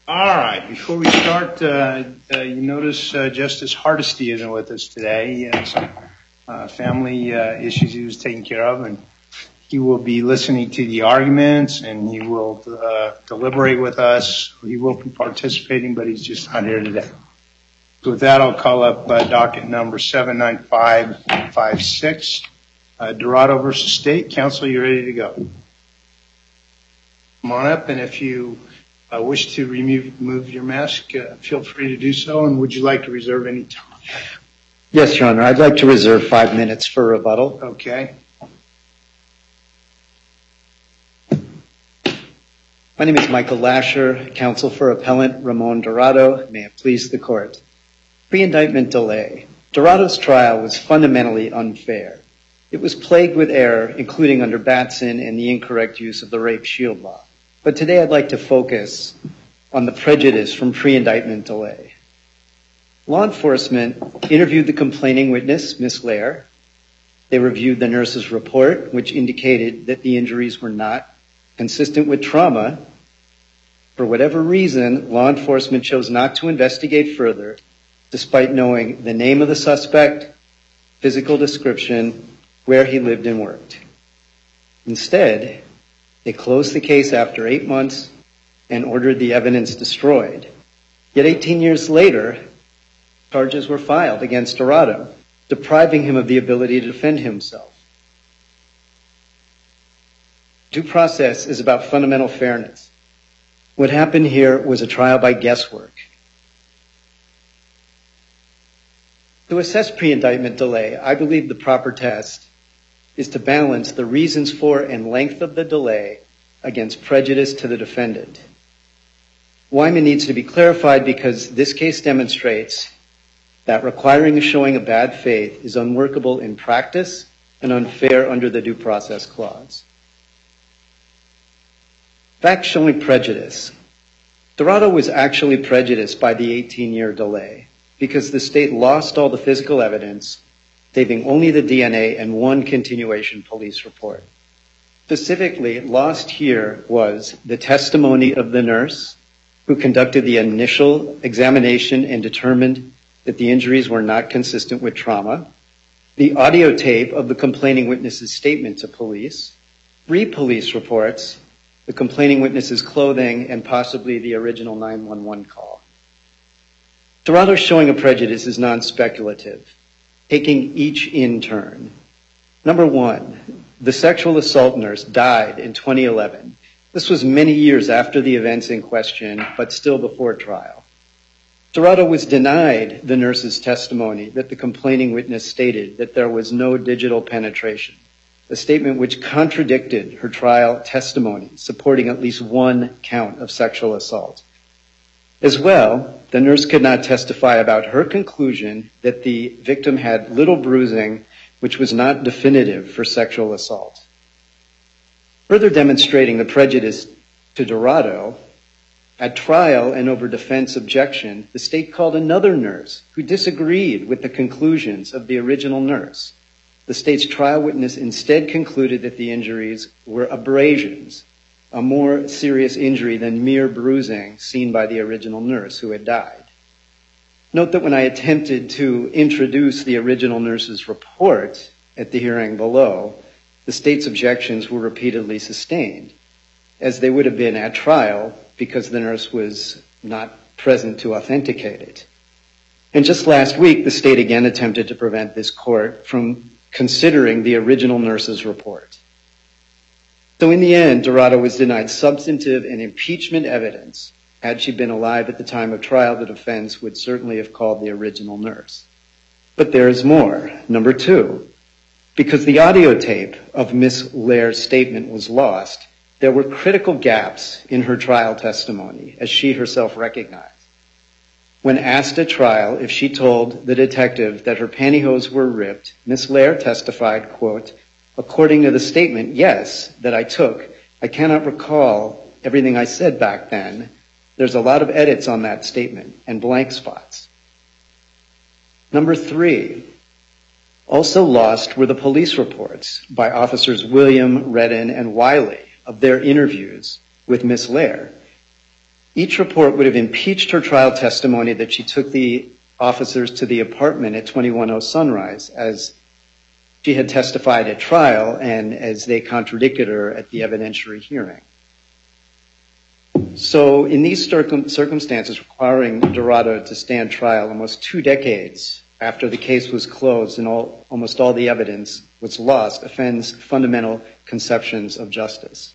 All right, before we start, you notice Justice Hardesty isn't with us today. He had some family issues he was taking care of, and he will be listening to the arguments, and he will deliberate with us. He will be participating, but he's just not here today. So with that, I'll call up docket number 79556, Dorado v. State. Counsel, you're ready to go. Come on up, and if you wish to remove your mask, feel free to do so. And would you like to reserve any time? Yes, Your Honor. I'd like to reserve 5 minutes for rebuttal. Okay. My name is Michael Lasher, counsel for appellant Ramon Dorado. May it please the court. Pre-indictment delay. Dorado's trial was fundamentally unfair. It was plagued with error, including under Batson and the incorrect use of the rape shield law. But today I'd like to focus on the prejudice from pre-indictment delay. Law enforcement interviewed the complaining witness, Ms. Lair. They reviewed the nurse's report, which indicated that the injuries were not consistent with trauma. For whatever reason, law enforcement chose not to investigate further, despite knowing the name of the suspect, physical description, where he lived and worked. Instead, they closed the case after 8 months and ordered the evidence destroyed. Yet 18 years later, charges were filed against Dorado, depriving him of the ability to defend himself. Due process is about fundamental fairness. What happened here was a trial by guesswork. To assess pre-indictment delay, I believe the proper test is to balance the reasons for and length of the delay against prejudice to the defendant. Wyman needs to be clarified because this case demonstrates that requiring a showing of bad faith is unworkable in practice and unfair under the Due Process Clause. Facts showing prejudice. Dorado was actually prejudiced by the 18-year delay because the state lost all the physical evidence, saving only the DNA and one continuation police report. Specifically, lost here was the testimony of the nurse who conducted the initial examination and determined that the injuries were not consistent with trauma, the audio tape of the complaining witness's statement to police, 3 police reports, the complaining witness's clothing, and possibly the original 911 call. Dorado's showing of prejudice is non-speculative, taking each in turn. Number 1, the sexual assault nurse died in 2011. This was many years after the events in question, but still before trial. Dorado was denied the nurse's testimony that the complaining witness stated that there was no digital penetration, a statement which contradicted her trial testimony, supporting at least one count of sexual assault. As well, the nurse could not testify about her conclusion that the victim had little bruising, which was not definitive for sexual assault. Further demonstrating the prejudice to Dorado, at trial and over defense objection, the state called another nurse who disagreed with the conclusions of the original nurse. The state's trial witness instead concluded that the injuries were abrasions, a more serious injury than mere bruising seen by the original nurse who had died. Note that when I attempted to introduce the original nurse's report at the hearing below, the state's objections were repeatedly sustained, as they would have been at trial because the nurse was not present to authenticate it. And just last week, the state again attempted to prevent this court from considering the original nurse's report. So in the end, Dorado was denied substantive and impeachment evidence. Had she been alive at the time of trial, the defense would certainly have called the original nurse. But there is more. Number 2, because the audio tape of Ms. Lair's statement was lost, there were critical gaps in her trial testimony, as she herself recognized. When asked at trial if she told the detective that her pantyhose were ripped, Ms. Lair testified, quote, "According to the statement, yes, that I took, I cannot recall everything I said back then. There's a lot of edits on that statement and blank spots." Number 3, also lost were the police reports by officers William, Redden, and Wiley of their interviews with Ms. Lair. Each report would have impeached her trial testimony that she took the officers to the apartment at 210 Sunrise, as she had testified at trial and as they contradicted her at the evidentiary hearing. So in these circumstances requiring Dorado to stand trial almost 2 decades after the case was closed and almost all the evidence was lost offends fundamental conceptions of justice.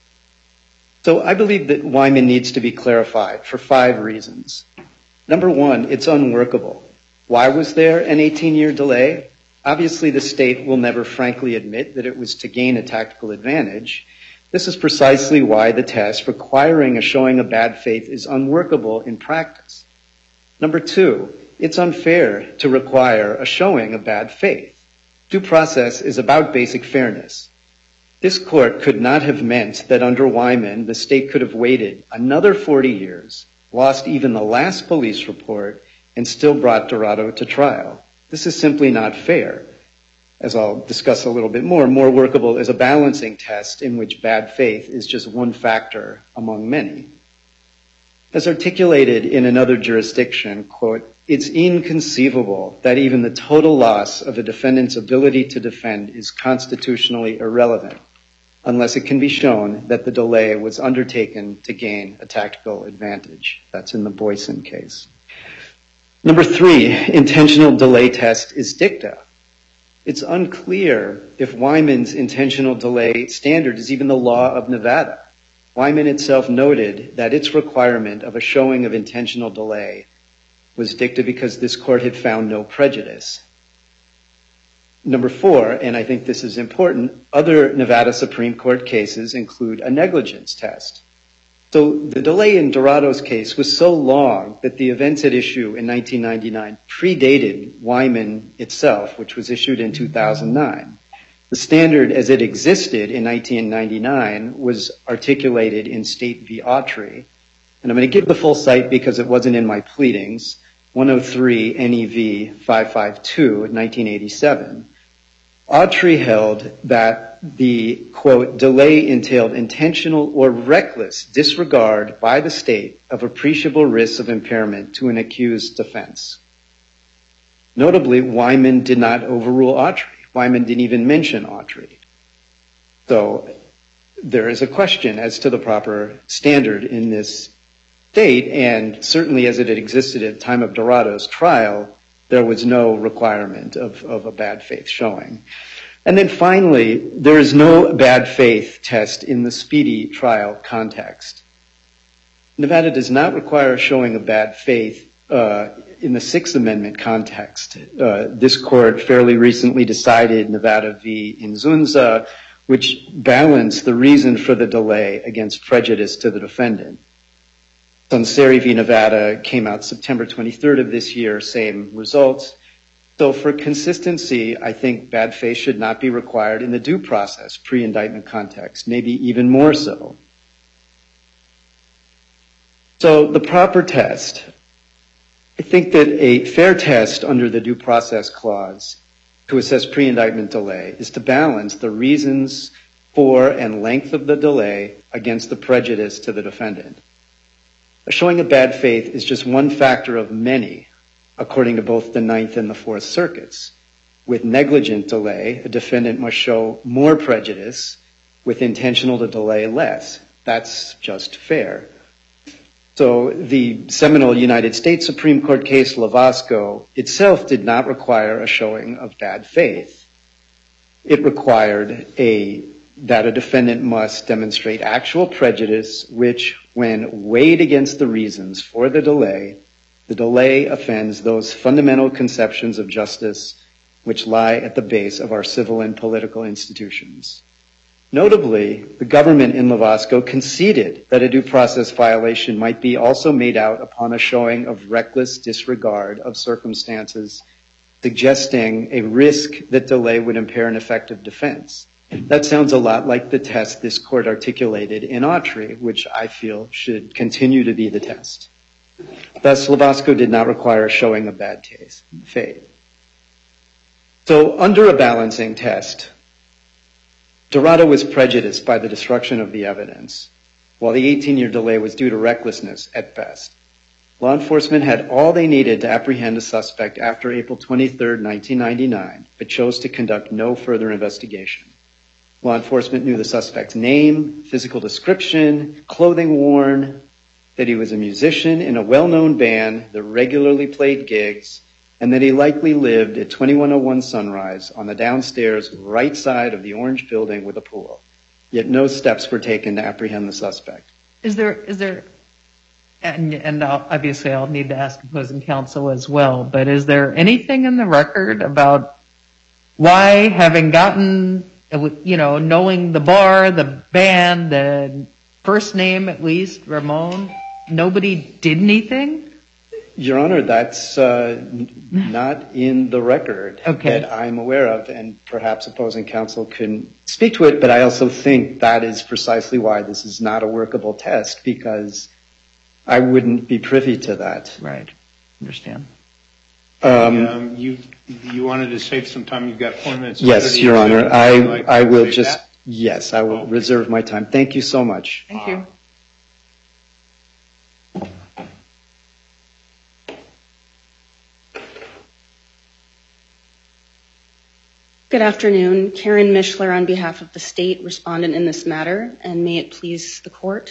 So I believe that Wyman needs to be clarified for 5 reasons. Number 1, it's unworkable. Why was there an 18-year delay? Obviously, the state will never frankly admit that it was to gain a tactical advantage. This is precisely why the test requiring a showing of bad faith is unworkable in practice. Number 2, it's unfair to require a showing of bad faith. Due process is about basic fairness. This court could not have meant that under Wyman, the state could have waited another 40 years, lost even the last police report, and still brought Dorado to trial. This is simply not fair. As I'll discuss a little bit more workable is a balancing test in which bad faith is just one factor among many. As articulated in another jurisdiction, quote, it's inconceivable that even the total loss of a defendant's ability to defend is constitutionally irrelevant unless it can be shown that the delay was undertaken to gain a tactical advantage. That's in the Boyson case. Number 3, intentional delay test is dicta. It's unclear if Wyman's intentional delay standard is even the law of Nevada. Wyman itself noted that its requirement of a showing of intentional delay was dicta because this court had found no prejudice. Number 4, and I think this is important, other Nevada Supreme Court cases include a negligence test. So the delay in Dorado's case was so long that the events at issue in 1999 predated Wyman itself, which was issued in 2009. The standard as it existed in 1999 was articulated in State v. Autry. And I'm going to give the full cite because it wasn't in my pleadings. 103 NEV 552, 1987. Autry held that the, quote, delay entailed intentional or reckless disregard by the state of appreciable risks of impairment to an accused defense. Notably, Wyman did not overrule Autry. Wyman didn't even mention Autry. So there is a question as to the proper standard in this state, and certainly as it had existed at the time of Dorado's trial, there was no requirement of a bad faith showing. And then finally, there is no bad faith test in the speedy trial context. Nevada does not require a showing of bad faith in the Sixth Amendment context. This court fairly recently decided Nevada v. Inzunza, which balanced the reason for the delay against prejudice to the defendant. Sunseri v. Nevada came out September 23rd of this year, same results. So for consistency, I think bad faith should not be required in the due process pre-indictment context, maybe even more so. So the proper test, I think that a fair test under the due process clause to assess pre-indictment delay is to balance the reasons for and length of the delay against the prejudice to the defendant. A showing of bad faith is just one factor of many, according to both the Ninth and the Fourth Circuits. With negligent delay, a defendant must show more prejudice. With intentional to delay, less. That's just fair. So the seminal United States Supreme Court case, Lovasco, itself did not require a showing of bad faith. It required that a defendant must demonstrate actual prejudice, which, when weighed against the reasons for the delay offends those fundamental conceptions of justice which lie at the base of our civil and political institutions. Notably, the government in Lovasco conceded that a due process violation might be also made out upon a showing of reckless disregard of circumstances, suggesting a risk that delay would impair an effective defense. That sounds a lot like the test this court articulated in Autry, which I feel should continue to be the test. Thus, Lovasco did not require a showing of bad faith. So, under a balancing test, Dorado was prejudiced by the destruction of the evidence. while the 18-year delay was due to recklessness at best. Law enforcement had all they needed to apprehend a suspect after April 23, 1999, but chose to conduct no further investigation. Law enforcement knew the suspect's name, physical description, clothing worn, that he was a musician in a well-known band that regularly played gigs, and that he likely lived at 2101 Sunrise on the downstairs right side of the Orange Building with a pool. Yet no steps were taken to apprehend the suspect. Is there, and obviously I'll need to ask opposing counsel as well, but is there anything in the record about why, having gotten, knowing the bar, the band, the first name at least, Ramon, nobody did anything? Your Honor, that's not in the record that I'm aware of, and perhaps opposing counsel can speak to it, but I also think that is precisely why this is not a workable test, because I wouldn't be privy to that. Right. Understand. You wanted to save some time. You've got 4 minutes. Yes, Your Honor. I will just, yes, I will reserve my time. Thank you so much. Thank you. Good afternoon. Karen Mishler on behalf of the state respondent in this matter, and may it please the court.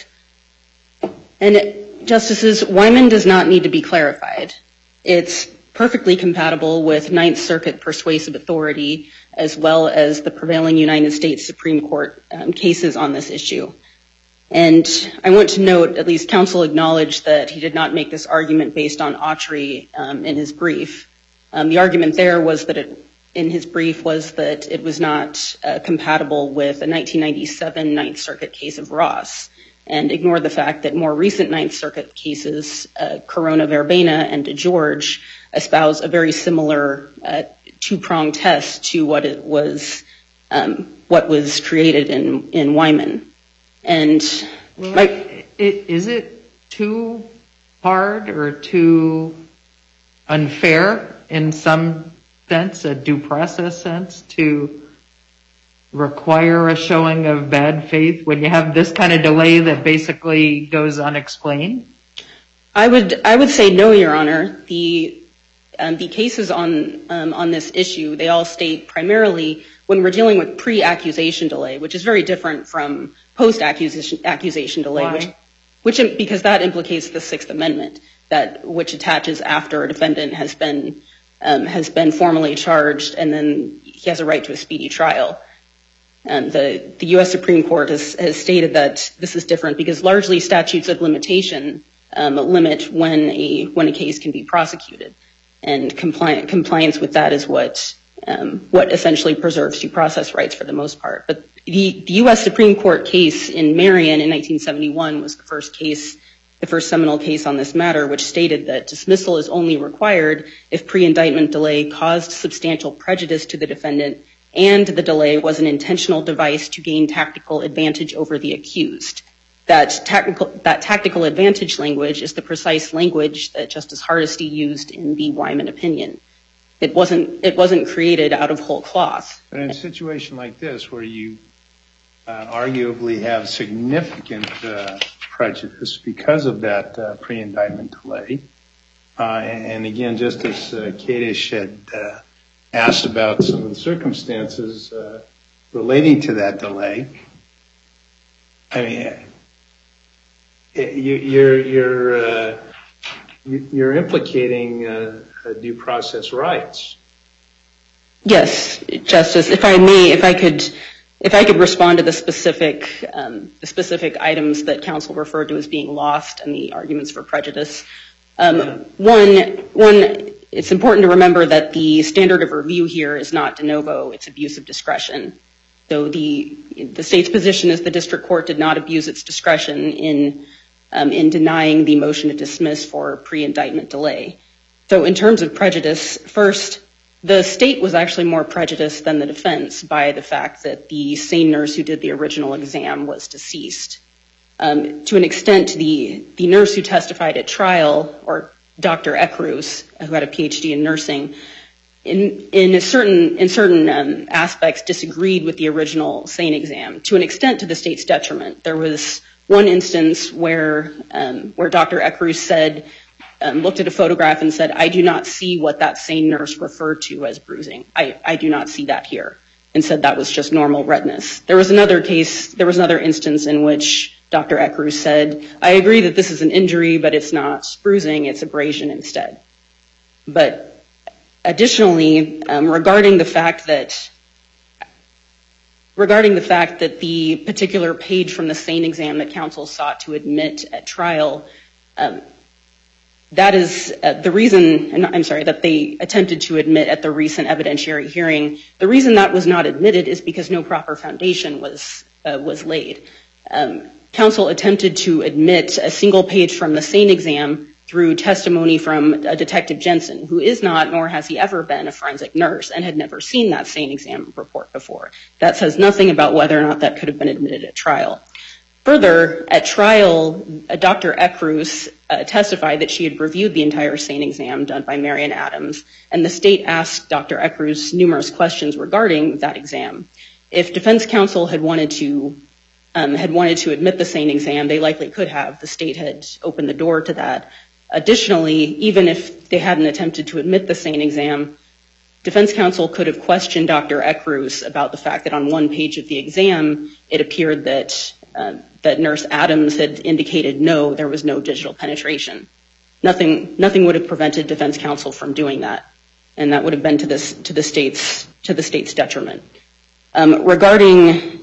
And Justices, Wyman does not need to be clarified. It's perfectly compatible with Ninth Circuit persuasive authority as well as the prevailing United States Supreme Court cases on this issue. And I want to note, at least counsel acknowledged that he did not make this argument based on Autry in his brief. The argument there was that in his brief was that it was not compatible with a 1997 Ninth Circuit case of Ross, and ignored the fact that more recent Ninth Circuit cases, Corona Verbena and DeGeorge, espouse a very similar two-pronged test to what was created in Wyman. And is it too hard or too unfair in some sense, a due process sense, to require a showing of bad faith when you have this kind of delay that basically goes unexplained? I would say no, Your Honor. The cases on this issue, they all state primarily when we're dealing with pre-accusation delay, which is very different from post-accusation delay. Why? Because that implicates the Sixth Amendment, which attaches after a defendant has been formally charged, and then he has a right to a speedy trial. And the U.S. Supreme Court has stated that this is different because largely statutes of limitation limit when a case can be prosecuted, and compliance with that is what essentially preserves due process rights for the most part. But the U.S. Supreme Court case in Marion in 1971 was the first seminal case on this matter, which stated that dismissal is only required if pre-indictment delay caused substantial prejudice to the defendant and the delay was an intentional device to gain tactical advantage over the accused. That tactical advantage language is the precise language that Justice Hardesty used in the Wyman opinion. It wasn't created out of whole cloth. But in a situation like this, where you arguably have significant prejudice because of that pre-indictment delay, and again, Justice Kadish had asked about some of the circumstances relating to that delay. I mean, you're implicating due process rights. Yes, Justice. If I could respond to the specific items that counsel referred to as being lost and the arguments for prejudice. One, it's important to remember that the standard of review here is not de novo; it's abuse of discretion. So the state's position is the district court did not abuse its discretion in denying the motion to dismiss for pre-indictment delay. So in terms of prejudice, first, the state was actually more prejudiced than the defense by the fact that the sane nurse who did the original exam was deceased. To an extent, the nurse who testified at trial, or Dr. Ekrus, who had a PhD in nursing, in certain aspects disagreed with the original SANE exam, to an extent to the state's detriment. There was one instance where Dr. Ekrus looked at a photograph and said, I do not see what that same nurse referred to as bruising. I do not see that here, and said that was just normal redness. There was another instance in which Dr. Ekrus said, I agree that this is an injury, but it's not bruising, it's abrasion instead. But additionally, regarding the fact that the particular page from the SANE exam that counsel sought to admit at trial, that is the reason, that they attempted to admit at the recent evidentiary hearing. The reason that was not admitted is because no proper foundation was laid. Counsel attempted to admit a single page from the SANE exam through testimony from Detective Jensen, who is not, nor has he ever been, a forensic nurse and had never seen that SANE exam report before. That says nothing about whether or not that could have been admitted at trial. Further, at trial, Dr. Ekrus testified that she had reviewed the entire SANE exam done by Marian Adams, and the state asked Dr. Ekrus numerous questions regarding that exam. If defense counsel had wanted to admit the SANE exam, they likely could have. The state had opened the door to that. Additionally, even if they hadn't attempted to admit the SANE exam, defense counsel could have questioned Dr. Ekrus about the fact that on one page of the exam, it appeared that Nurse Adams had indicated no, there was no digital penetration. Nothing would have prevented defense counsel from doing that, and that would have been to the state's detriment. Regarding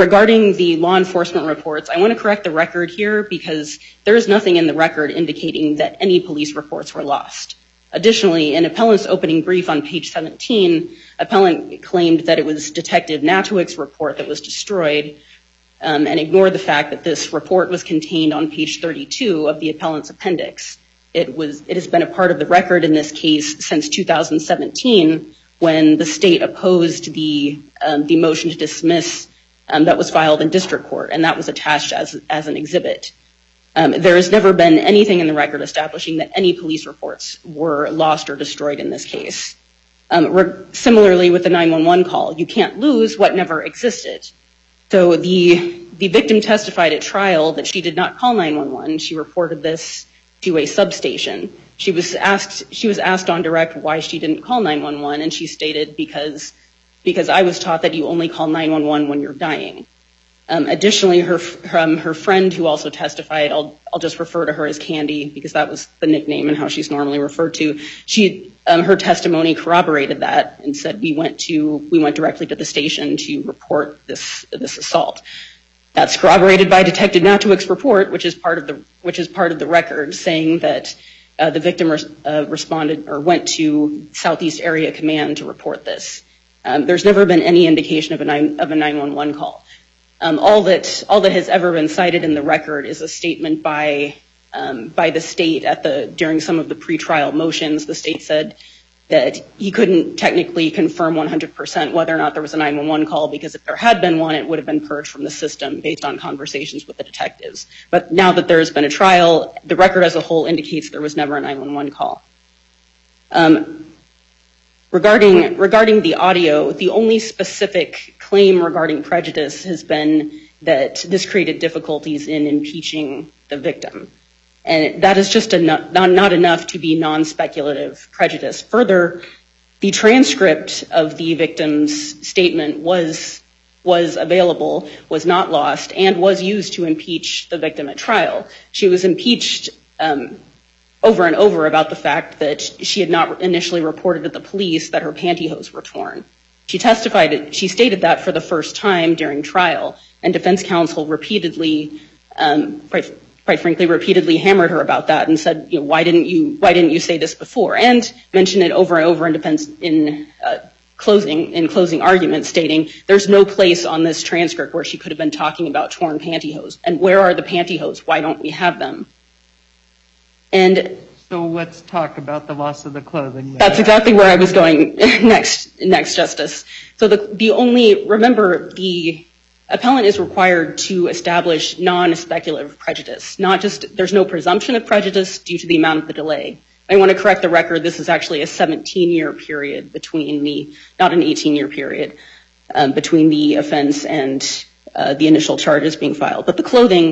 the law enforcement reports, I want to correct the record here because there is nothing in the record indicating that any police reports were lost. Additionally, in appellant's opening brief on page 17, appellant claimed that it was Detective Natuick's report that was destroyed, and ignored the fact that this report was contained on page 32 of the appellant's appendix. It has been a part of the record in this case since 2017, when the state opposed the motion to dismiss that was filed in district court, and that was attached as an exhibit. There has never been anything in the record establishing that any police reports were lost or destroyed in this case. Similarly, with the 911 call, you can't lose what never existed. So the victim testified at trial that she did not call 911. She reported this to a substation. She was asked on direct why she didn't call 911, and she stated because I was taught that you only call 911 when you're dying. Additionally, her friend who also testified, I'll just refer to her as Candy because that was the nickname and how she's normally referred to. Her testimony corroborated that and said we went directly to the station to report this assault. That's corroborated by Detective Natuick's report, which is part of the record, saying that the victim responded or went to Southeast Area Command to report this. There's never been any indication of a 911 call. All that has ever been cited in the record is a statement by the state during some of the pretrial motions. The state said that he couldn't technically confirm 100% whether or not there was a 911 call because if there had been one, it would have been purged from the system based on conversations with the detectives. But now that there has been a trial, the record as a whole indicates there was never a 911 call. Regarding the audio, the only specific claim regarding prejudice has been that this created difficulties in impeaching the victim. And that is just not enough to be non-speculative prejudice. Further, the transcript of the victim's statement was available, was not lost, and was used to impeach the victim at trial. She was impeached over and over about the fact that she had not initially reported to the police that her pantyhose were torn. She stated that for the first time during trial, and defense counsel repeatedly, quite frankly, repeatedly hammered her about that and said, why didn't you say this before? And mentioned it over and over in closing arguments, stating there's no place on this transcript where she could have been talking about torn pantyhose. And where are the pantyhose? Why don't we have them? And so let's talk about the loss of the clothing. That's exactly where I was going next, Justice. So remember, the appellant is required to establish non-speculative prejudice. There's no presumption of prejudice due to the amount of the delay. I want to correct the record. This is actually a 17-year period not an 18-year period, between the offense and the initial charges being filed. But the clothing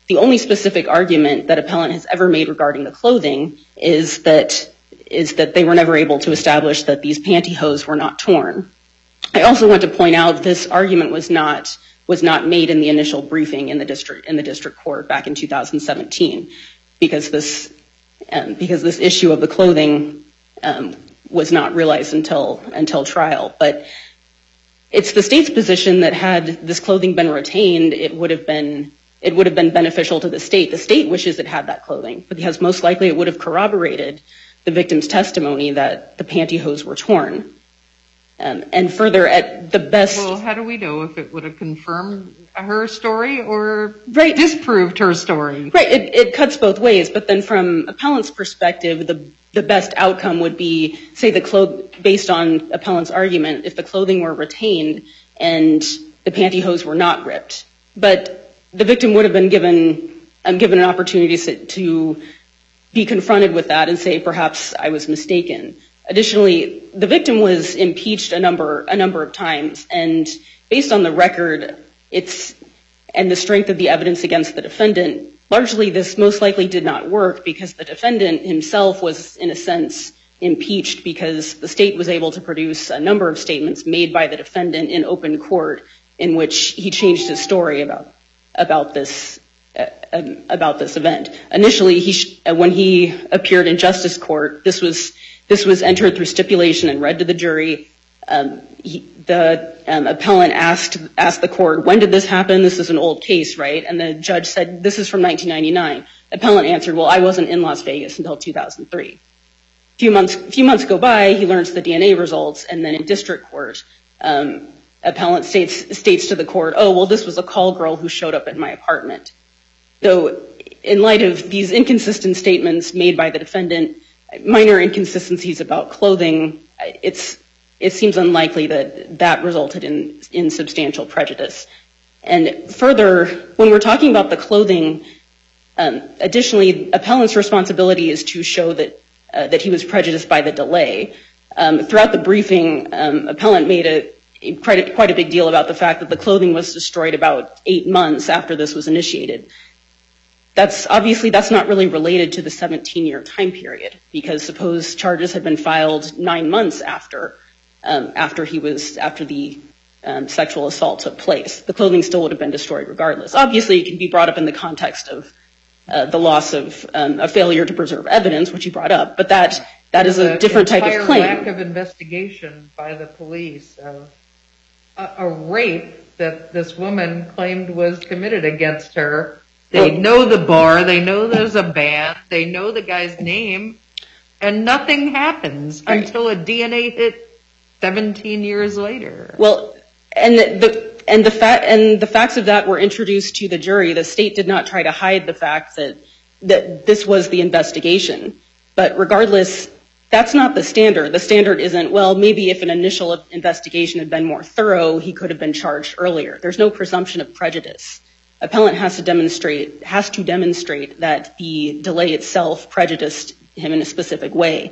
the only specific argument that appellant has ever made regarding the clothing is that they were never able to establish that these pantyhose were not torn. I also want to point out this argument was not made in the initial briefing in the district court back in 2017 because this issue of the clothing was not realized until trial. But it's the state's position that had this clothing been retained, it would have been beneficial to the state. The state wishes it had that clothing, because most likely it would have corroborated the victim's testimony that the pantyhose were torn. And further, at the best... Well, how do we know if it would have confirmed her story or disproved her story? Right, it cuts both ways, but then from appellant's perspective, the best outcome would be, say, based on appellant's argument, if the clothing were retained and the pantyhose were not ripped. But the victim would have been given an opportunity to be confronted with that and say, perhaps I was mistaken. Additionally, the victim was impeached a number of times, and based on the record and the strength of the evidence against the defendant, largely this most likely did not work because the defendant himself was, in a sense, impeached because the state was able to produce a number of statements made by the defendant in open court in which he changed his story about this event. Initially, when he appeared in justice court, this was entered through stipulation and read to the jury. The appellant asked the court, when did this happen? This is an old case, right? And the judge said, this is from 1999. Appellant answered, well, I wasn't in Las Vegas until 2003. A few months go by, he learns the DNA results, and then in district court, appellant states to the court, oh, well, this was a call girl who showed up at my apartment. So in light of these inconsistent statements made by the defendant, minor inconsistencies about clothing, it seems unlikely that resulted in substantial prejudice. And further, when we're talking about the clothing, additionally, appellant's responsibility is to show that he was prejudiced by the delay. Throughout the briefing, appellant made quite a big deal about the fact that the clothing was destroyed about 8 months after this was initiated. That's not really related to the 17-year time period, because suppose charges had been filed 9 months after the sexual assault took place. The clothing still would have been destroyed regardless. Obviously, it can be brought up in the context of the loss of a failure to preserve evidence, which you brought up, but that is a different type of claim. Lack of investigation by the police of a rape that this woman claimed was committed against her. They know the bar, they know there's a band, they know the guy's name, and nothing happens until a DNA hit 17 years later. Well, and the facts of that were introduced to the jury. The state did not try to hide the fact that this was the investigation. But regardless, that's not the standard. The standard isn't, well, maybe if an initial investigation had been more thorough, he could have been charged earlier. There's no presumption of prejudice. Appellant has to demonstrate that the delay itself prejudiced him in a specific way.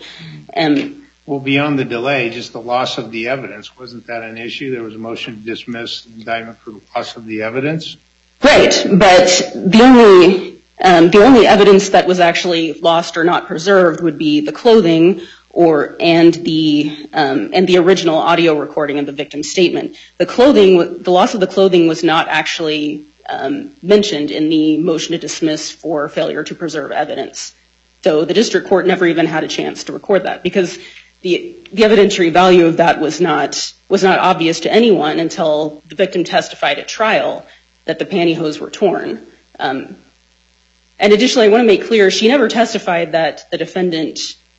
Well, beyond the delay, just the loss of the evidence, wasn't that an issue? There was a motion to dismiss the indictment for the loss of the evidence? Right, but the only evidence that was actually lost or not preserved would be the clothing and the original audio recording of the victim's statement. The loss of the clothing was not actually mentioned in the motion to dismiss for failure to preserve evidence. So the district court never even had a chance to record that, because the evidentiary value of that was not obvious to anyone until the victim testified at trial that the pantyhose were torn. And additionally, I want to make clear, she never testified that the defendant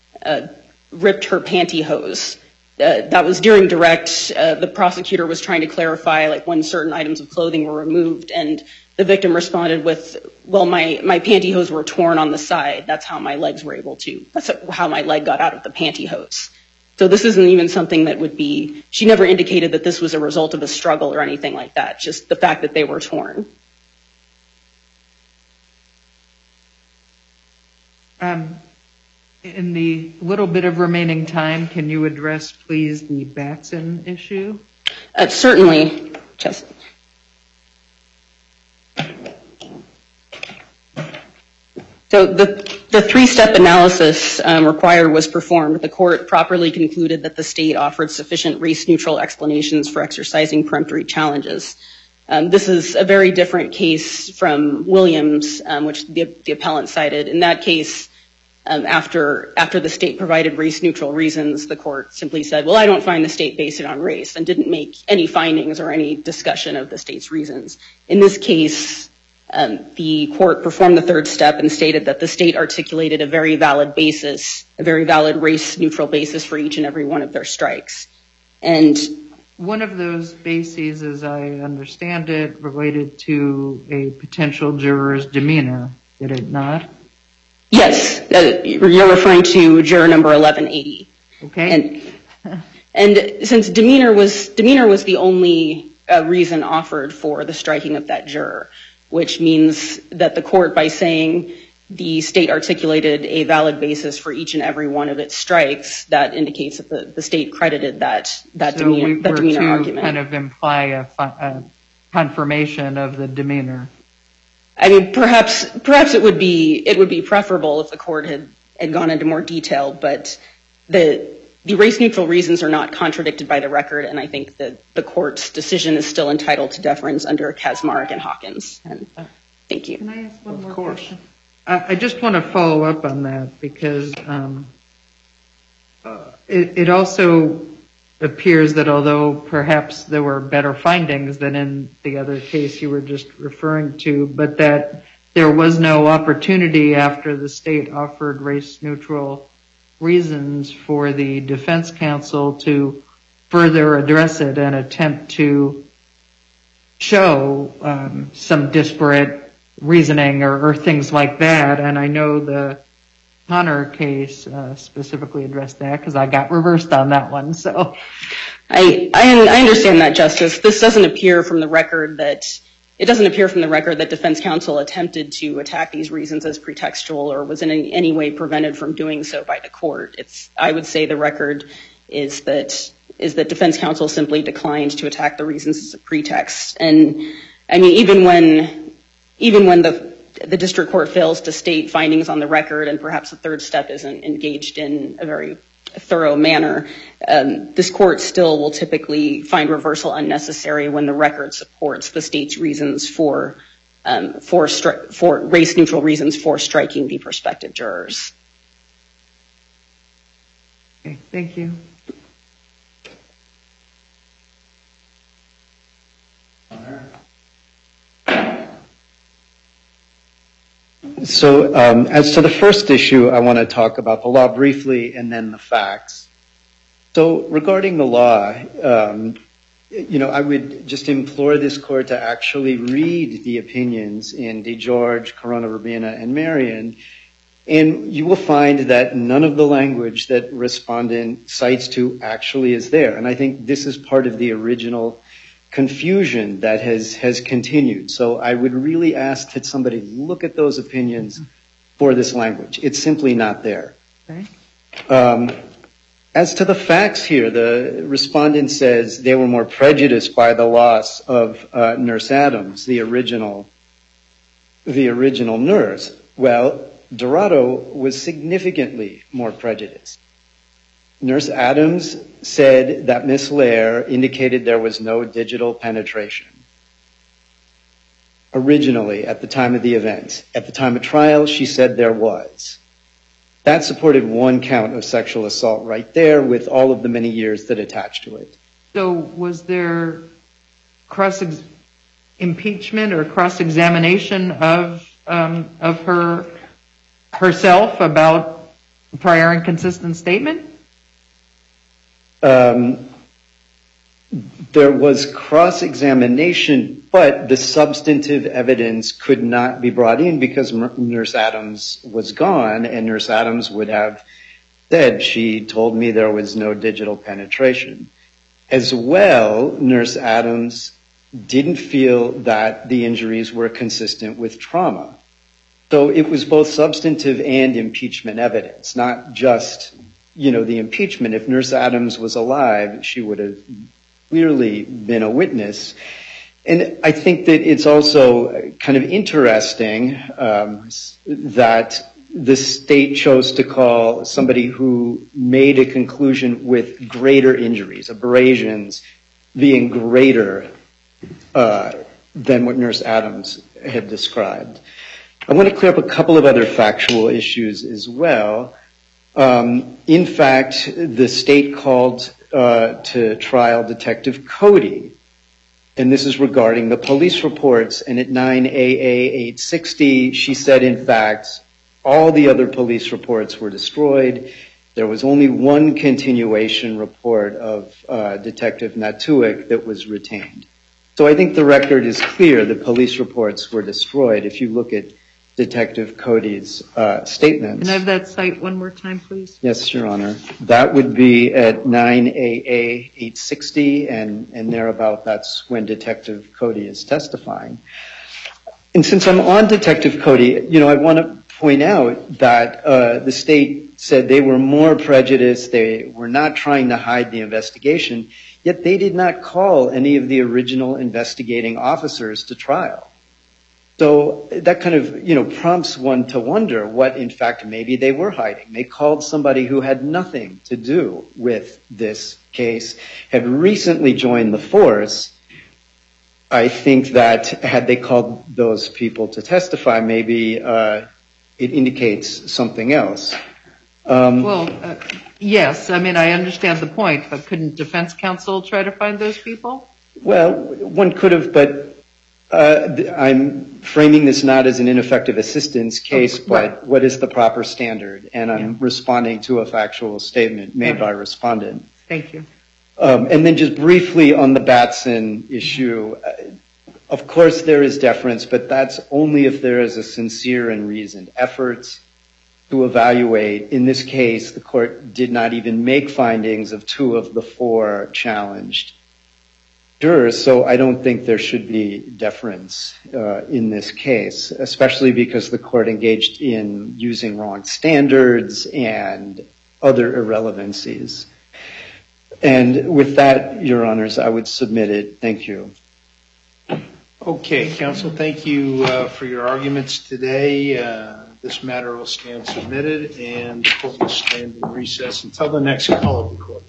ripped her pantyhose. That was during direct. The prosecutor was trying to clarify like when certain items of clothing were removed, and the victim responded with, well, my pantyhose were torn on the side. That's how my legs were able to. That's how my leg got out of the pantyhose. So this isn't even something that would be, she never indicated that this was a result of a struggle or anything like that, just the fact that they were torn. In the little bit of remaining time, can you address, please, the Batson issue? Certainly, Chelsea. So the three-step analysis required was performed. The court properly concluded that the state offered sufficient race-neutral explanations for exercising peremptory challenges. This is a very different case from Williams, which the appellant cited. In that case, after the state provided race-neutral reasons, the court simply said, well, I don't find the state based it on race, and didn't make any findings or any discussion of the state's reasons. In this case, the court performed the third step and stated that the state articulated a very valid basis, a very valid race-neutral basis for each and every one of their strikes. And one of those bases, as I understand it, related to a potential juror's demeanor, did it not? Yes, you're referring to juror number 1180. Okay. And since demeanor was the only reason offered for the striking of that juror, which means that the court, by saying the state articulated a valid basis for each and every one of its strikes, that indicates that the state credited that demeanor argument. So we were to kind of imply a confirmation of the demeanor. I mean, perhaps it would be preferable if the court had gone into more detail, but the race-neutral reasons are not contradicted by the record, and I think that the court's decision is still entitled to deference under Kaczmarek and Hawkins. And thank you. Can I ask one more question? I just want to follow up on that because it also appears that although perhaps there were better findings than in the other case you were just referring to, but that there was no opportunity after the state offered race-neutral reasons for the defense counsel to further address it and attempt to show some disparate reasoning or things like that. And I know the Connor case specifically addressed that because I got reversed on that one. So I understand that, Justice. This doesn't appear from the record that defense counsel attempted to attack these reasons as pretextual or was in any way prevented from doing so by the court. I would say the record is that defense counsel simply declined to attack the reasons as a pretext. And I mean, even when the district court fails to state findings on the record and perhaps the third step isn't engaged in a very thorough manner, this court still will typically find reversal unnecessary when the record supports the state's reasons for race-neutral reasons for striking the prospective jurors. Okay, thank you. So as to the first issue, I want to talk about the law briefly and then the facts. So regarding the law, I would just implore this court to actually read the opinions in DeGeorge, Corona Rubina, and Marion, and you will find that none of the language that respondent cites to actually is there. And I think this is part of the original confusion that has continued. So I would really ask that somebody look at those opinions for this language. It's simply not there. Okay. As to the facts here, the respondent says they were more prejudiced by the loss of Nurse Adams, the original nurse. Well, Dorado was significantly more prejudiced. Nurse Adams said that Miss Lair indicated there was no digital penetration. Originally, at the time of the event. At the time of trial, she said there was. That supported one count of sexual assault right there with all of the many years that attached to it. So was there impeachment or cross-examination of herself about a prior inconsistent statement? There was cross-examination, but the substantive evidence could not be brought in because Nurse Adams was gone, and Nurse Adams would have said, she told me there was no digital penetration. As well, Nurse Adams didn't feel that the injuries were consistent with trauma. So it was both substantive and impeachment evidence, not just, the impeachment. If Nurse Adams was alive, she would have clearly been a witness. And I think that it's also kind of interesting that the state chose to call somebody who made a conclusion with greater injuries, abrasions, being greater than what Nurse Adams had described. I want to clear up a couple of other factual issues as well. In fact, the state called to trial Detective Cody, and this is regarding the police reports, and at 9AA860, she said, in fact, all the other police reports were destroyed. There was only one continuation report of Detective Natuik that was retained. So I think the record is clear that police reports were destroyed if you look at Detective Cody's statements. Can I have that cite one more time, please? Yes, Your Honor. That would be at 9AA860, and thereabout, that's when Detective Cody is testifying. And since I'm on Detective Cody, I want to point out that the state said they were more prejudiced, they were not trying to hide the investigation, yet they did not call any of the original investigating officers to trial. So that kind of, prompts one to wonder what, in fact, maybe they were hiding. They called somebody who had nothing to do with this case, had recently joined the force. I think that had they called those people to testify, maybe it indicates something else. Yes, I understand the point, but couldn't defense counsel try to find those people? Well, one could have, but I'm framing this not as an ineffective assistance case, but what is the proper standard? And I'm responding to a factual statement made by a respondent. Thank you. And then just briefly on the Batson issue, of course there is deference, but that's only if there is a sincere and reasoned effort to evaluate. In this case, the court did not even make findings of 2 of the 4 challenged jurors, so I don't think there should be deference in this case, especially because the court engaged in using wrong standards and other irrelevancies. And with that, Your Honors, I would submit it. Thank you. Okay, counsel, thank you for your arguments today. This matter will stand submitted, and the court will stand in recess until the next call of the court.